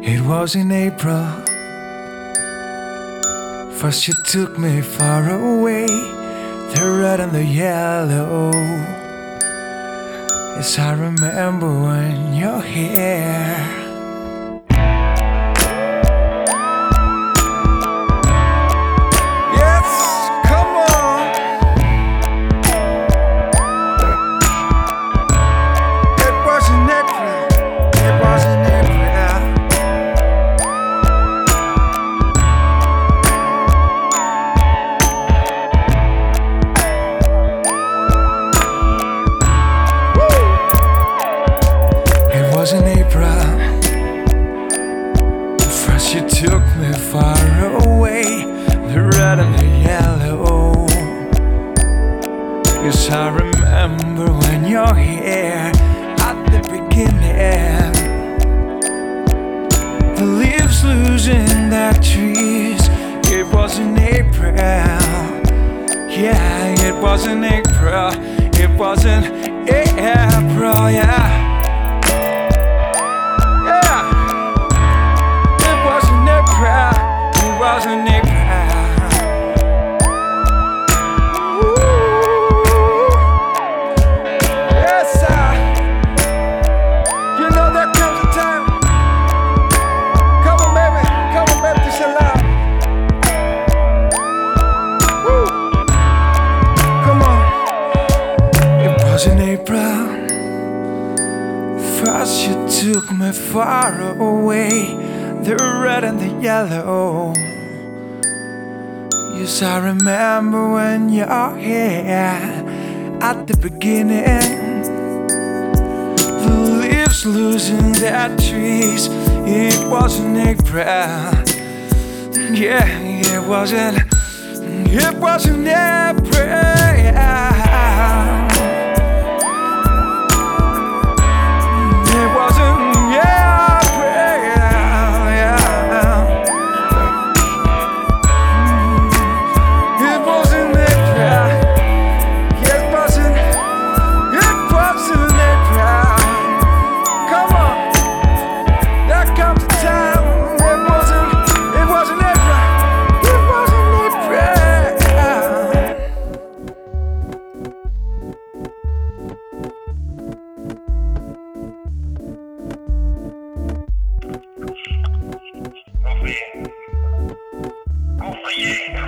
It was in April. First you took me far away, the red and the yellow. Yes, I remember when you're here. In April, first you took me far away, the red and the yellow. Yes, I remember when you're here at the beginning. The leaves losing their trees. It was in April. Yeah, it was in April. It was in April, yeah. It wasn't a crowd. Yes, you know there comes a time. Come on, baby, this is love. Woo. Come on. It was in April. First you took me far away, the red and the yellow. Yes, I remember when you're here at the beginning. The leaves losing their trees. It was in April. Yeah, it wasn't April. Oh yeah.